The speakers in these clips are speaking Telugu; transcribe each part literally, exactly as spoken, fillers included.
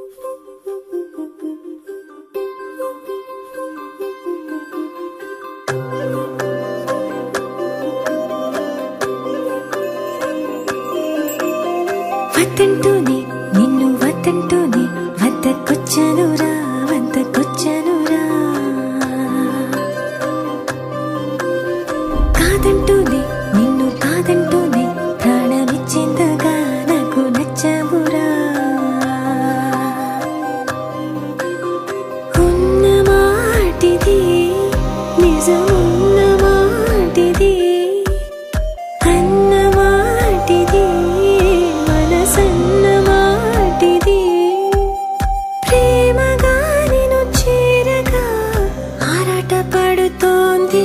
వద్దంటూనే నిన్ను వద్దంటూనే వద్దకొచ్చానురా వద్దకొచ్చానురా కాదంటూనే నిన్ను కాదంటూనే ప్రాణమిచ్చేంతగా నాకు నచ్చావురా ఉన్న మాటిది నిజమున్న మాటిది అన్న మాటిది పడుతోంది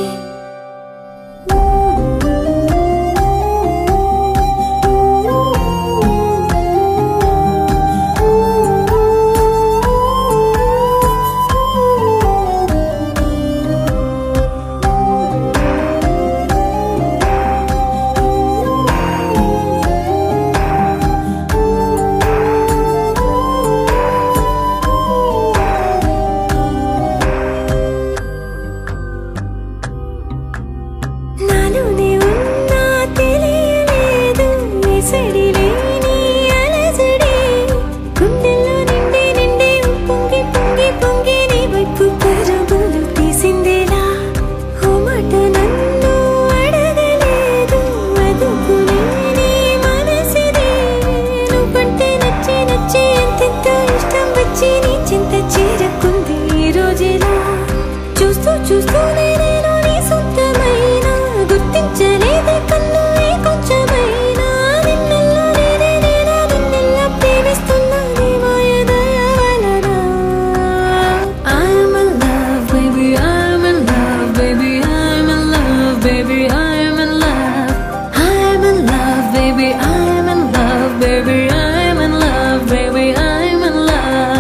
చూస్తూ చూస్తూనే నేను నీ సొంతమైన గుర్తించలేదే కన్ను ఏ కొంచెమైనా నిన్నెల్లా నేనే నేనా నిన్నెల్లా ప్రేమిస్తున్నా నీ మాయ దయ వలన I'm in love baby I'm in love baby I'm in love baby I'm in love I'm in love baby I'm in love baby I'm in love baby I'm in love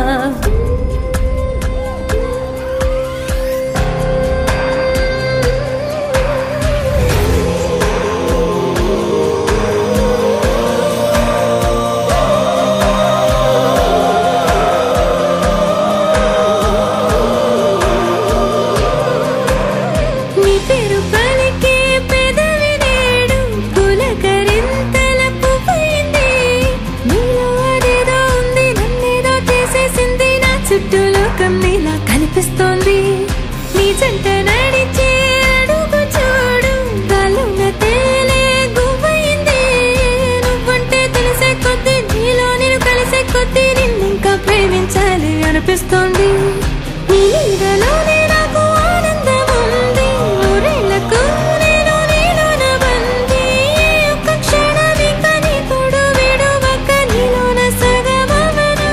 కనిపిస్తోంది నీ జంట నడిచే అడుగు చూడు గాలున తేలే గువ్వయింది నువ్వంటే తెలిసే కొద్దీ నీలో నేను కలిసే కొద్దీ నిన్నింకా ప్రేమించాలి అనిపిస్తోంది నీ నీడలోనే నాకు ఆనందం ఉంది ఊరేళ్లకు నేను నీలోన బంది ఒక్క క్షణమే కానీ తోడు విడువక నీలోన సగమవనా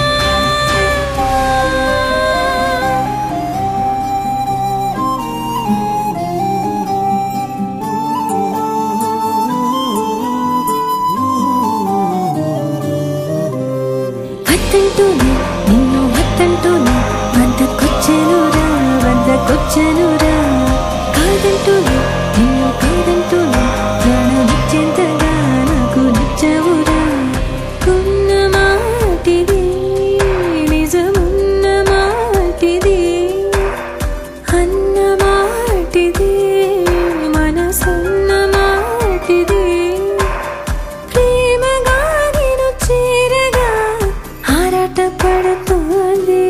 వద్దంటూనే నిన్ను వద్దంటూనే వద్దకొచ్చానురా వద్దకొచ్చానురా కాదంటూనే నిన్ను కాదంటూనే ప్రాణమిచ్చేంతగా నాకు నచ్చావురా ఉన్న మాటిది నిజమున్న మాటిది అన్న మాటిది మనసున్న మాటిది ప్రేమగా నేను చేరగా ఆరాట పడుతోంది